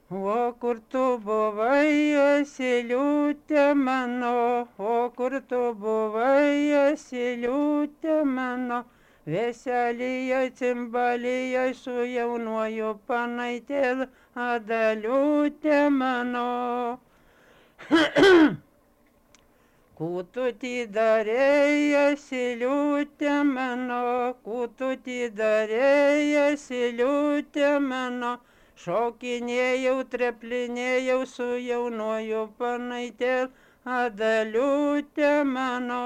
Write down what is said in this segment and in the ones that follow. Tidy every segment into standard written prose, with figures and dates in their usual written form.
O kur tu buvai, asiliūtė mano, o kur tu buvai, asiliūtė mano, veselyje cimbalyje su jaunuoju panaitėl adaliūtė mano. Kūtutį darėja asiliūtė mano, kūtutį darėja asiliūtė mano, šokinėjau, treplinėjau su jaunuoju panaitėl adaliūtė mano.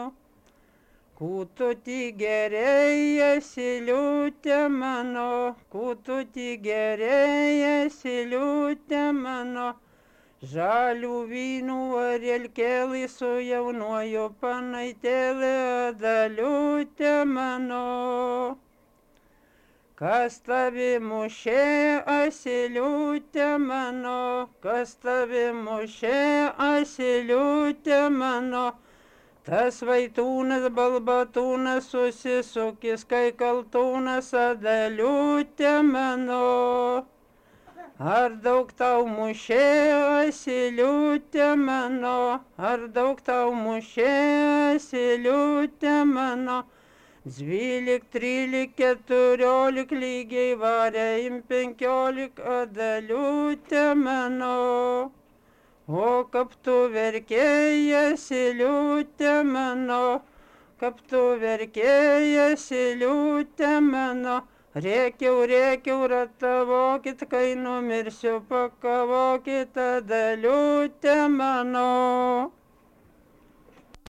Kūtutį gerėja asiliūtė mano, kūtutį gerėja asiliūtė mano, žalių vynų arelkelį su jaunuoju panaitėlį adaliūtė mano. Kas tavi mušė, asiliūtė mano, kas tavi mušė, asiliūtė mano, tas vaitūnas balbatūnas susisukis, kai kaltūnas adaliūtė mano. Ar daug tau mušė, asiliūtė mano, ar daug tau mušė, asiliūtė mano, 12, 13, 14 lygiai varė 15 adaliūtė mano. O kaip tu verkėjai, asiliūtė mano, kaip tu verkėjai, asiliūtė mano, rėkiau, ratavokit, kai numirsiu, pakavokit adaliūtė mano.